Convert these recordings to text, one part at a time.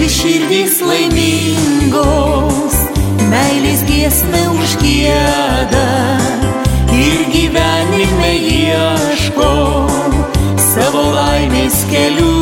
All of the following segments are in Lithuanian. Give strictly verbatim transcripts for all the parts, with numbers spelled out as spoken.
širdys laimingos, meilės giesmę užgieda ir gyvenime ieško savo laimės kelių.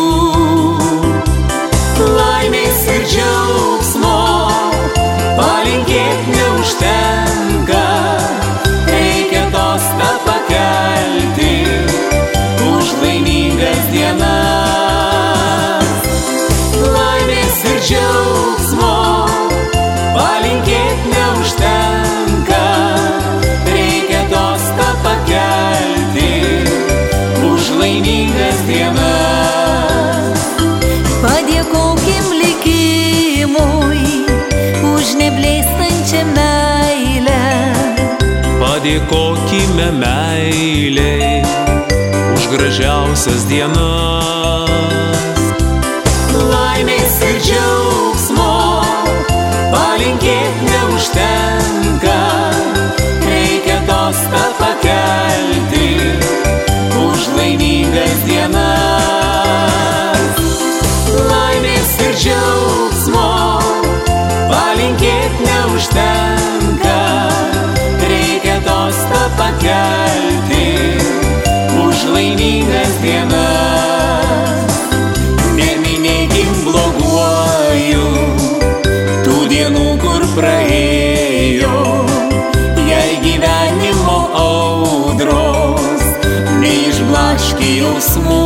Laimės ir džiaugsmo palinkėt neužtenka, reikia tostą pakelti už laimingas dienas. Laimės ir džiaugsmo palinkėt neužtenka, reikia tostą pakelti už laimingas dienas. Padėkokim likimui už neblėstančią meilę. Padėkokime meiliai už gražiausias dienas. Laimės ir džiaugsmo palinkėt neužtenka, reikia tostą pakelti už laimingas dienas. Laimės ir džiaugsmo palinkėt neužtenka, reikia tostą pakelti už laimingas dienas. Neminėkim bloguoju tų dienų, kur praėjo, jei gyvenimo audros neišblaškė jausmų.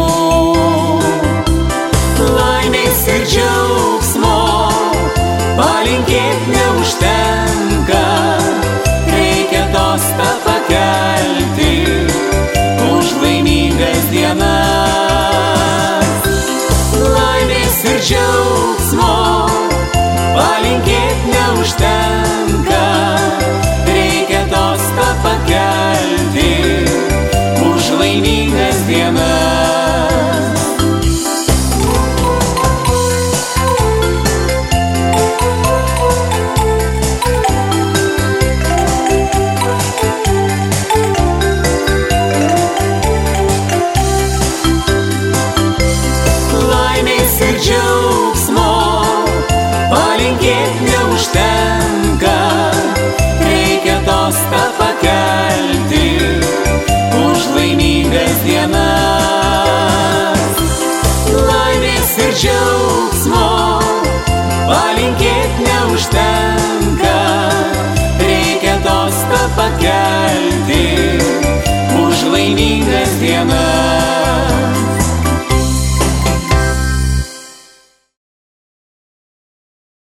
Laimės ir džiaugsmo palinkėt neužtenka, reikia tostą pakelti už laimingas dienas. Laimės ir džiaugsmo